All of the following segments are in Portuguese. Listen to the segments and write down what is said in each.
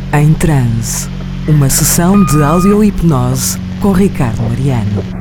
Em transe, uma sessão de audio-hipnose com Ricardo Mariano.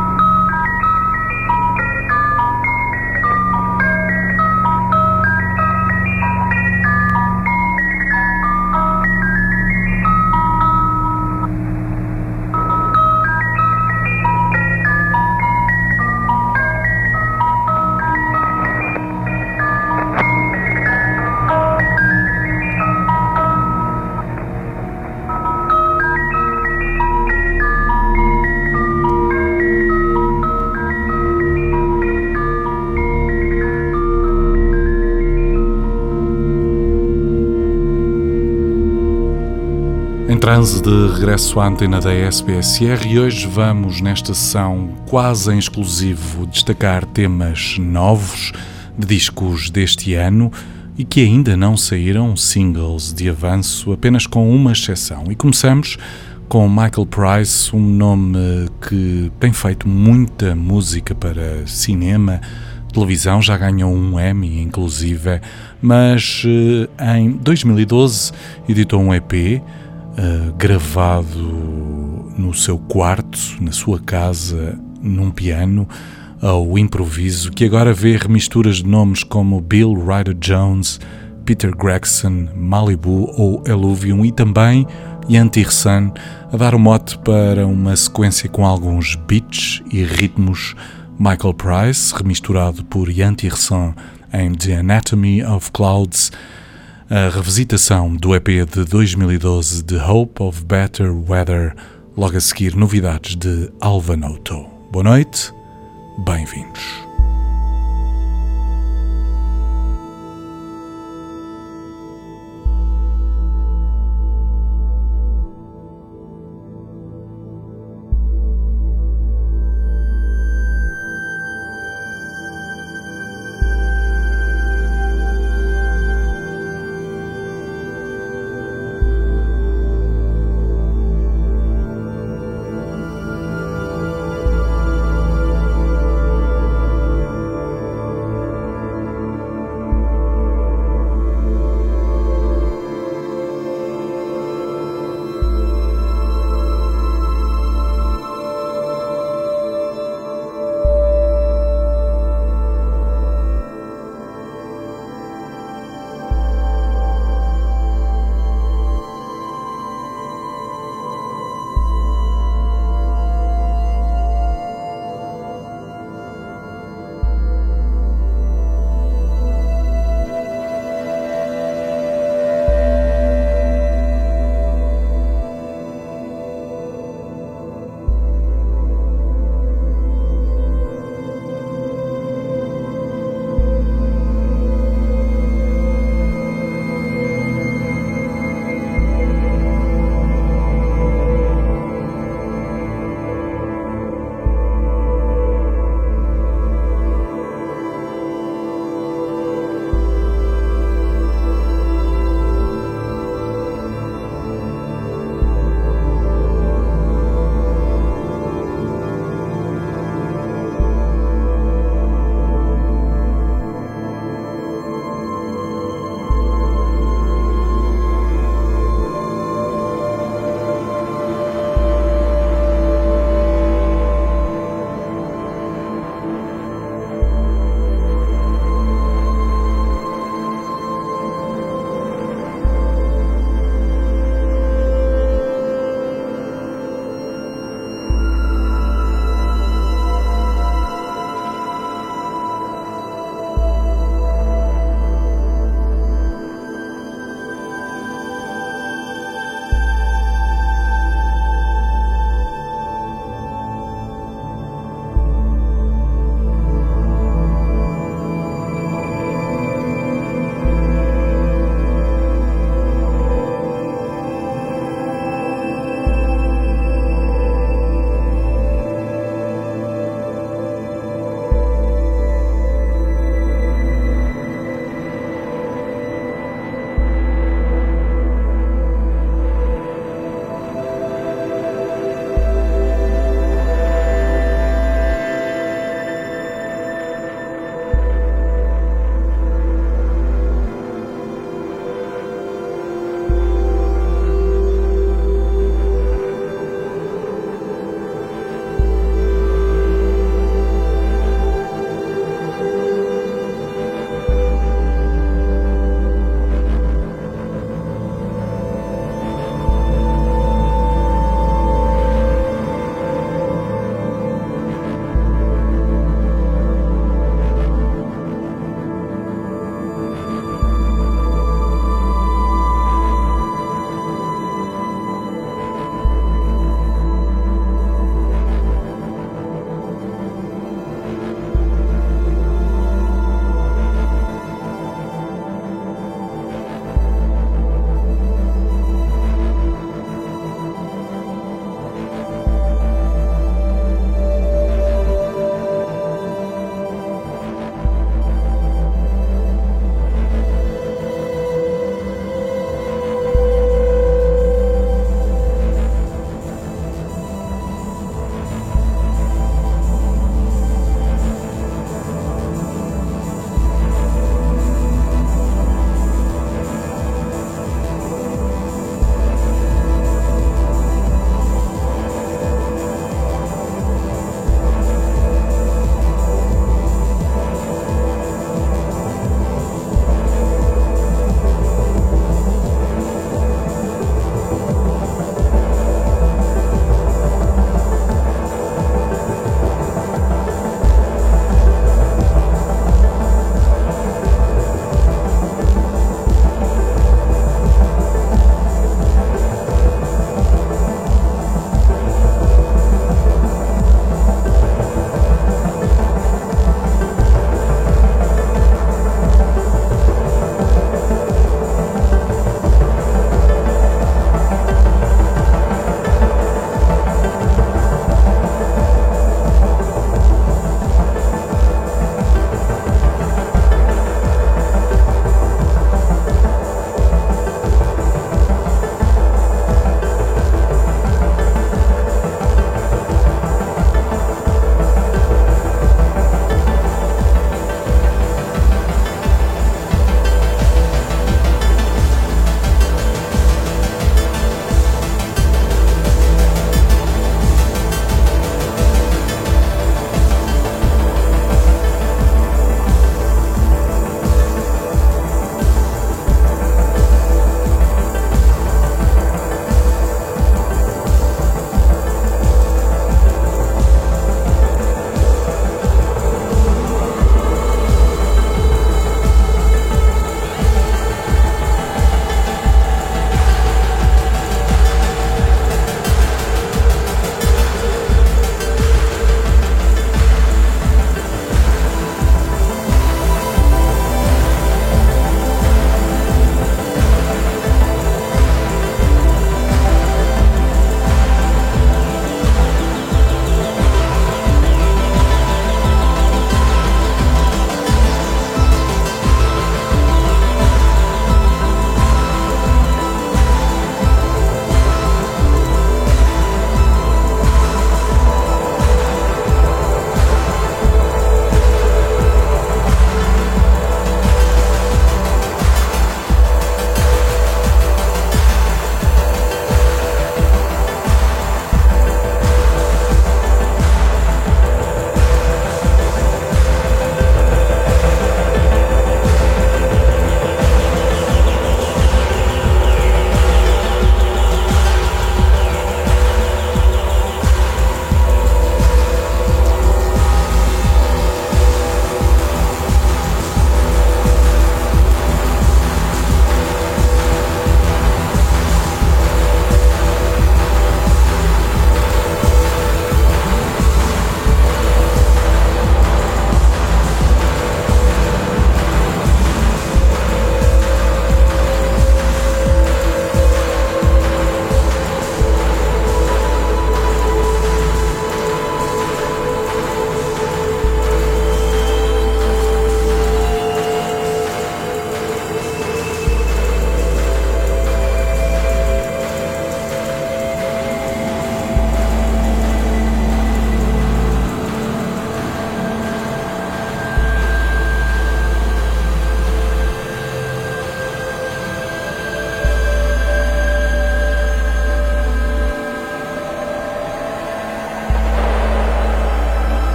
Em transe de regresso à antena da SBSR, e hoje vamos, nesta sessão quase em exclusivo, destacar temas novos de discos deste ano e que ainda não saíram singles de avanço, apenas com uma exceção. E começamos com Michael Price, um nome que tem feito muita música para cinema, televisão, já ganhou um Emmy inclusive, mas em 2012 editou um EP gravado no seu quarto, na sua casa, num piano, ao improviso, que agora vê remisturas de nomes como Bill Ryder Jones, Peter Gregson, Malibu ou Eluvium e também Yanti Hsan a dar o mote para uma sequência com alguns beats e ritmos. Michael Price, remisturado por Yanti Hsan em The Anatomy of Clouds, a revisitação do EP de 2012 The Hope of Better Weather, logo a seguir novidades de Alva Noto. Boa noite, bem-vindos.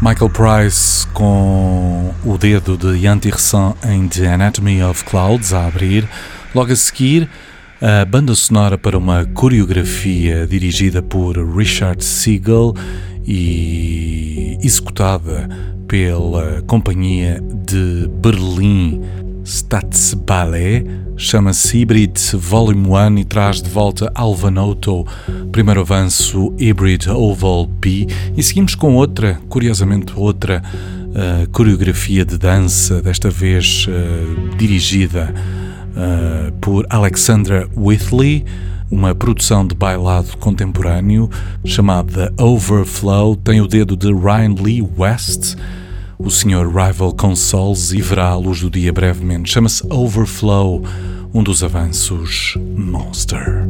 Michael Price com o dedo de Ian Tiersen em The Anatomy of Clouds a abrir. Logo a seguir, a banda sonora para uma coreografia dirigida por Richard Siegel e executada pela Companhia de Berlim Staatsballet. Chama-se Hybrid Volume 1 e traz de volta Alvanoto, primeiro avanço Hybrid Oval B, e seguimos com outra, curiosamente outra coreografia de dança, desta vez dirigida por Alexandra Whitley, uma produção de bailado contemporâneo chamada Overflow. Tem o dedo de Ryan Lee West, o Sr. Rival Consoles, e verá a luz do dia brevemente. Chama-se Overflow, um dos avanços Monster.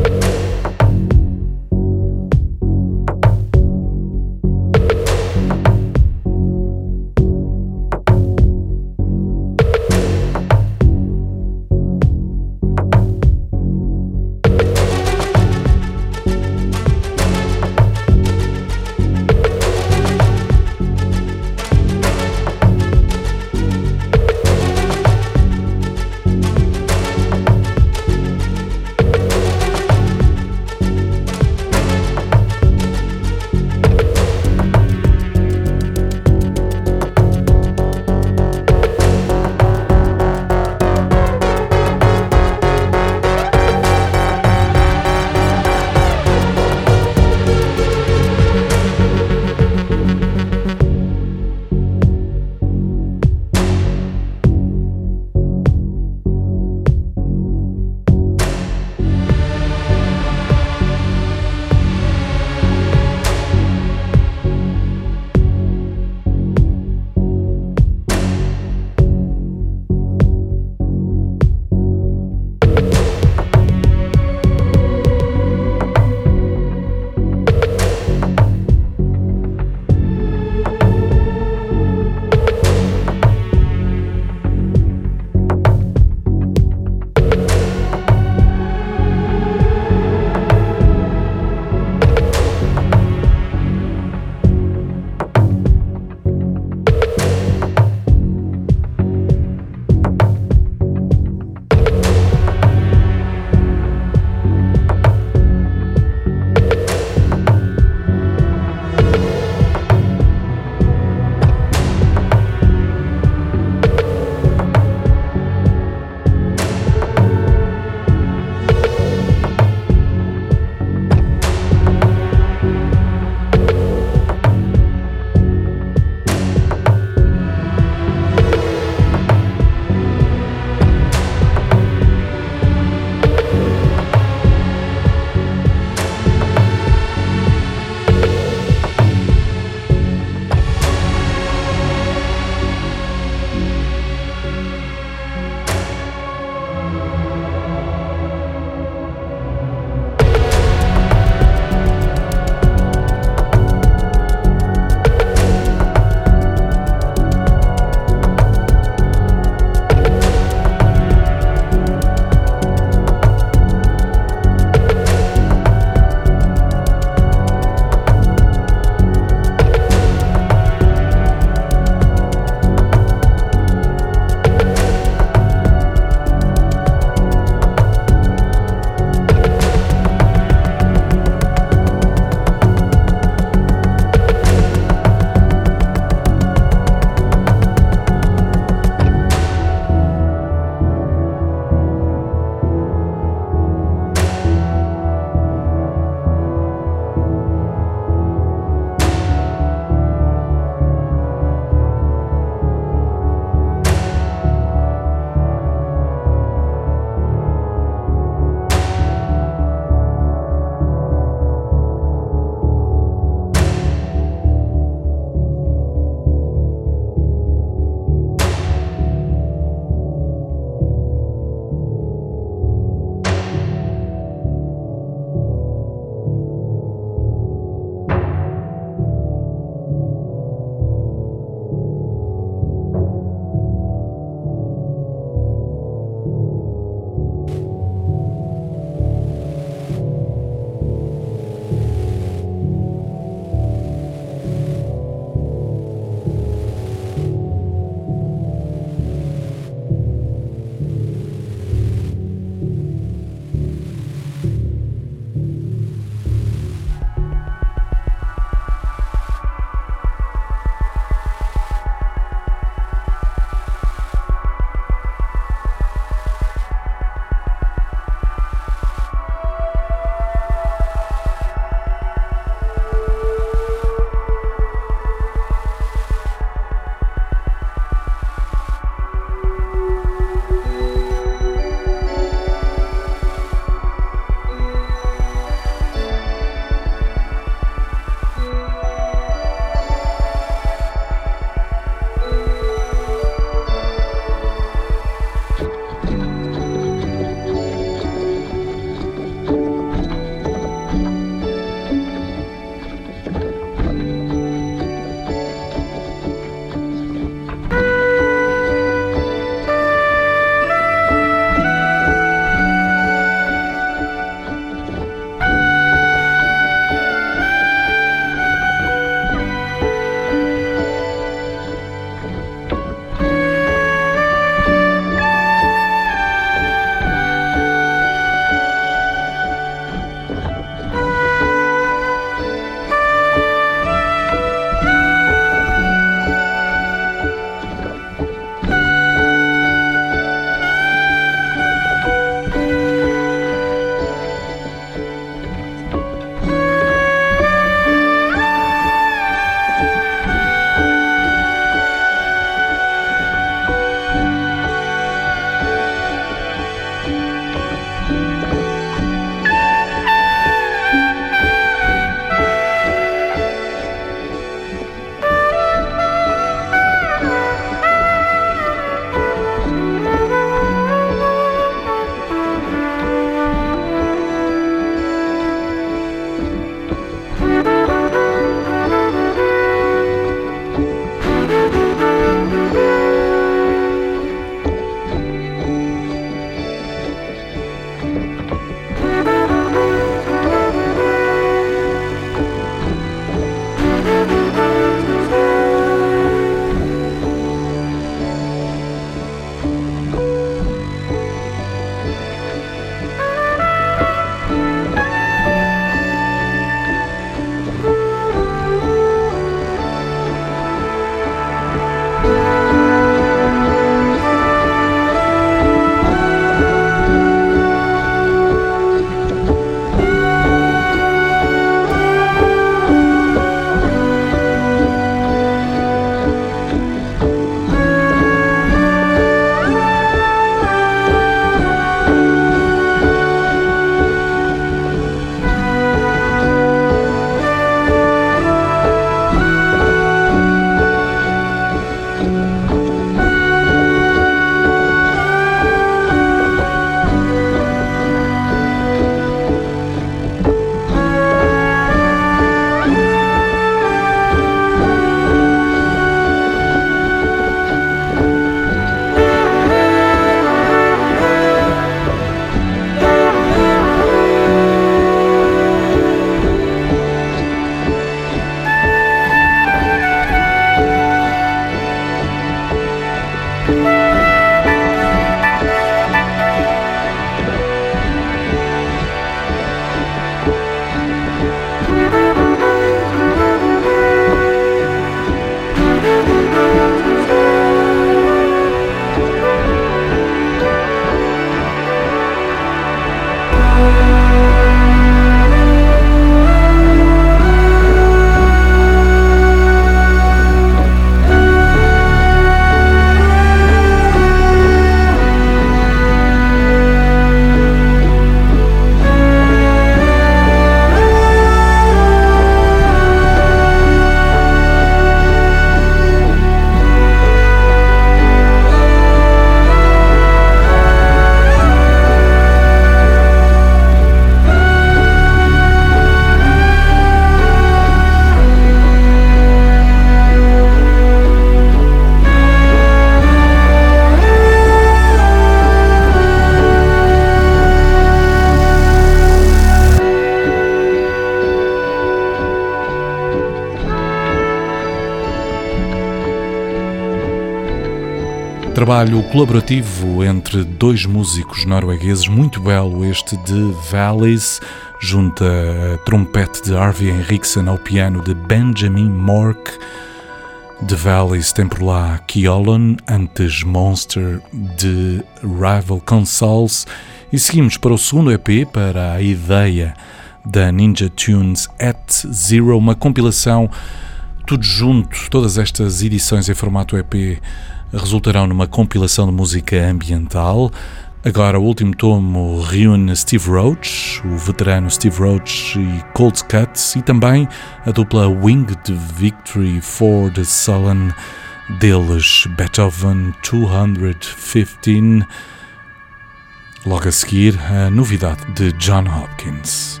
trabalho colaborativo entre dois músicos noruegueses, muito belo este de Valleys, junto a trompete de Harvey Henriksen ao piano de Benjamin Mork. The Valleys tem por lá Kjolon, antes Monster de Rival Consoles, e seguimos para o segundo EP, para a ideia da Ninja Tunes at Zero, uma compilação, tudo junto, todas estas edições em formato EP resultarão numa compilação de música ambiental. Agora o último tomo reúne Steve Roach, o veterano Steve Roach e Cold Cuts, e também a dupla Winged Victory for the Sullen, deles Beethoven 215. Logo a seguir, a novidade de John Hopkins.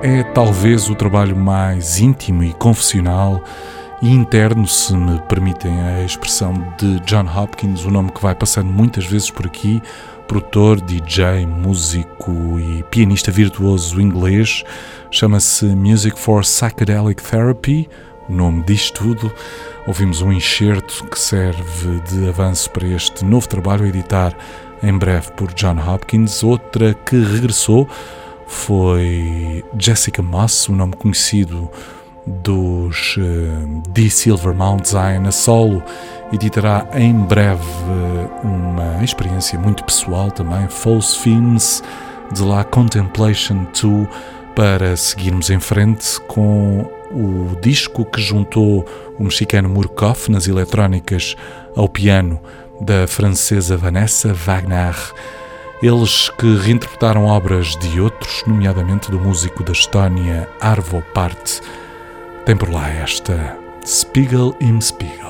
é talvez o trabalho mais íntimo e confessional e interno, se me permitem a expressão, de John Hopkins, o nome que vai passando muitas vezes por aqui, produtor, DJ, músico e pianista virtuoso inglês. Chama-se Music for Psychedelic Therapy, o nome diz tudo. Ouvimos um enxerto que serve de avanço para este novo trabalho a editar em breve por John Hopkins. Outra que regressou foi Jessica Moss, o nome conhecido dos D. Silvermount Zion a solo. Editará em breve uma experiência muito pessoal também, False Fiends, de La Contemplation 2, para seguirmos em frente com o disco que juntou o mexicano Murkoff nas eletrónicas ao piano da francesa Vanessa Wagner. Eles que reinterpretaram obras de outros, nomeadamente do músico da Estónia Arvo Pärt. Tem por lá esta Spiegel im Spiegel.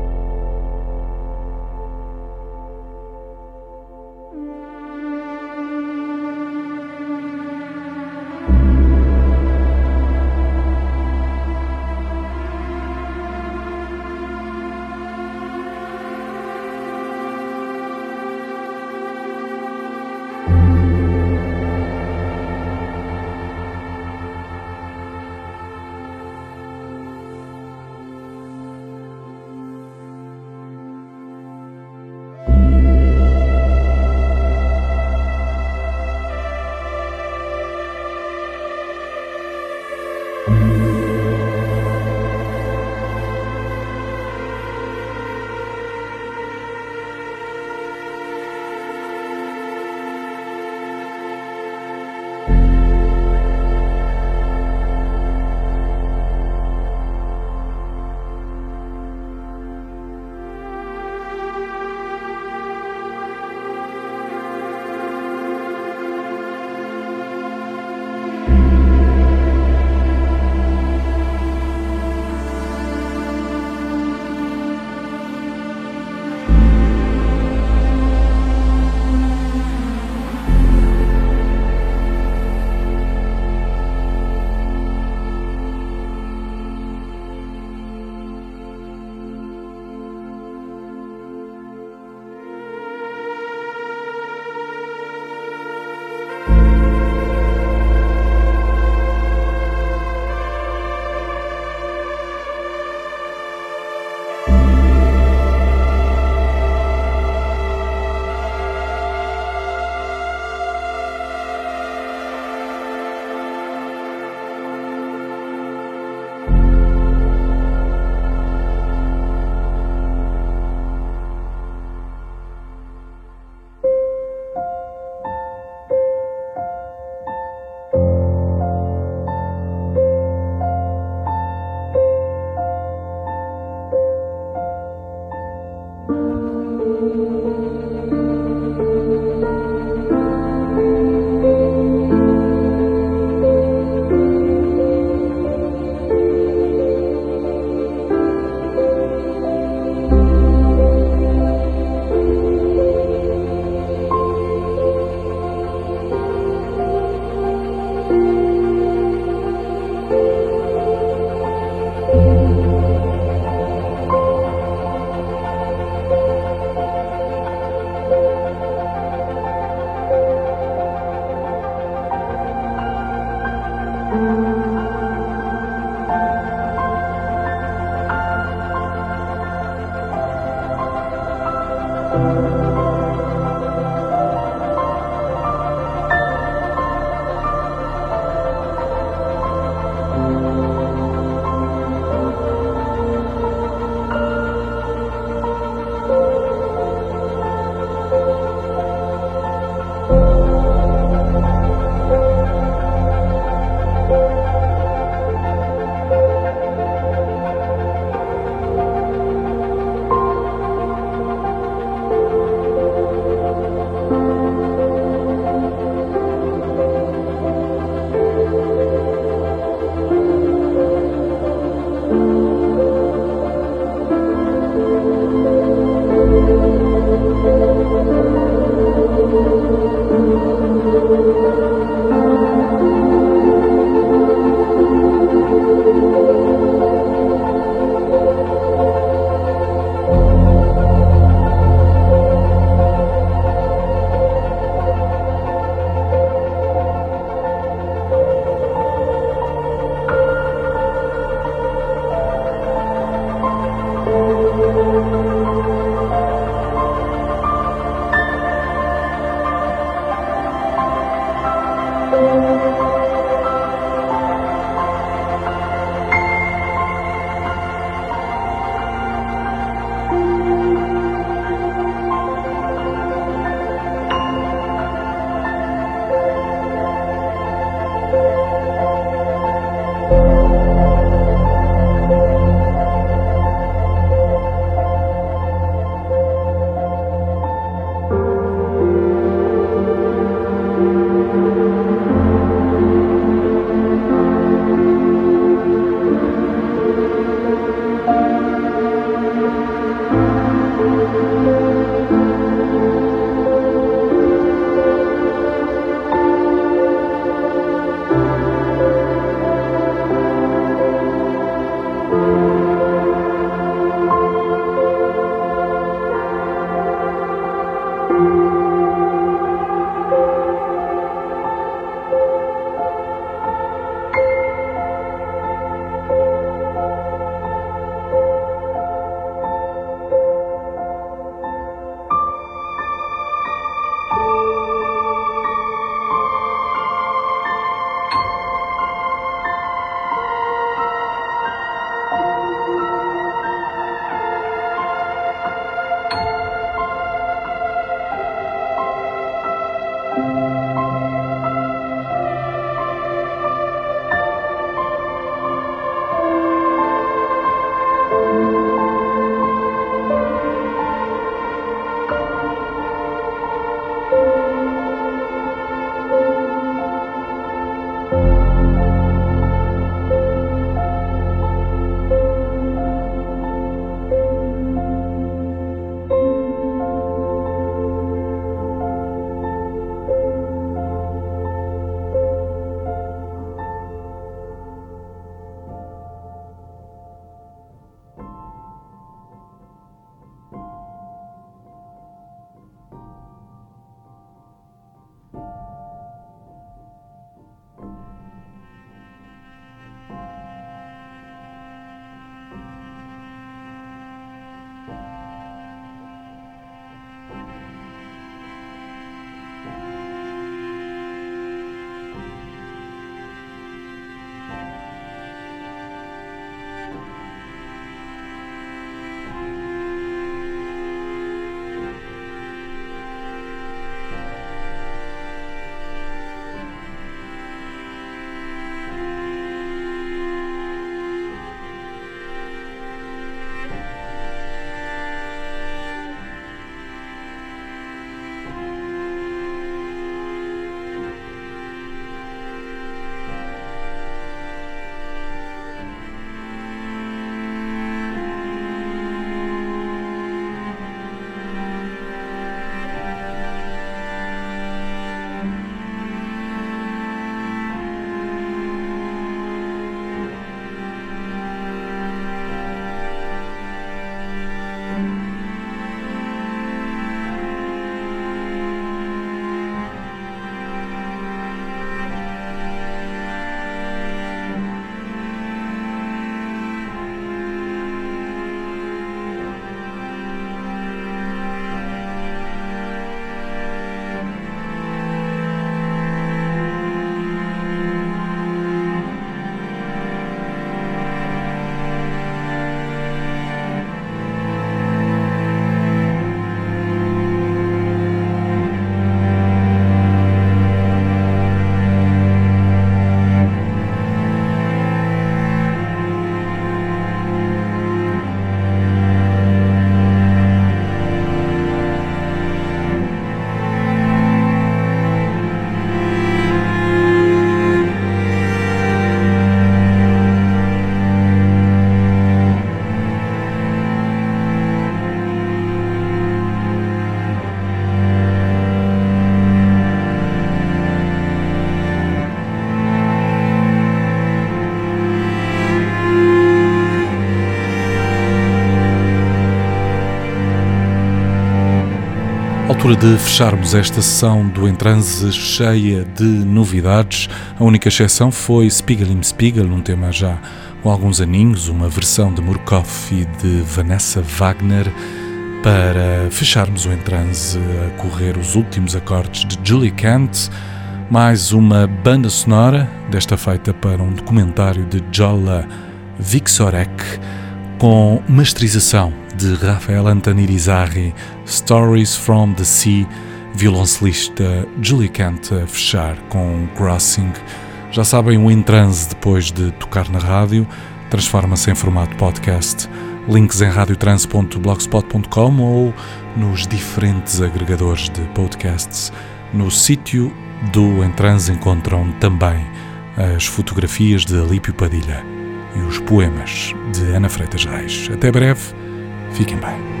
altura de fecharmos esta sessão do Em Transe cheia de novidades. A única exceção foi Spiegel im Spiegel, um tema já com alguns aninhos, uma versão de Murkoff e de Vanessa Wagner, para fecharmos o Em Transe a correr os últimos acordes de Julie Kent, mais uma banda sonora, desta feita para um documentário de Jola Vixorek, com masterização de Rafael Antonirizarri, Stories from the Sea, violoncelista Julie Kent a fechar com Crossing. Já sabem, o Em Transe, depois de tocar na rádio, transforma-se em formato podcast. Links em radiotrans.blogspot.com ou nos diferentes agregadores de podcasts. No sítio do Em Transe encontram também as fotografias de Alípio Padilha e os poemas de Ana Freitas Reis. Até breve, fiquem bem.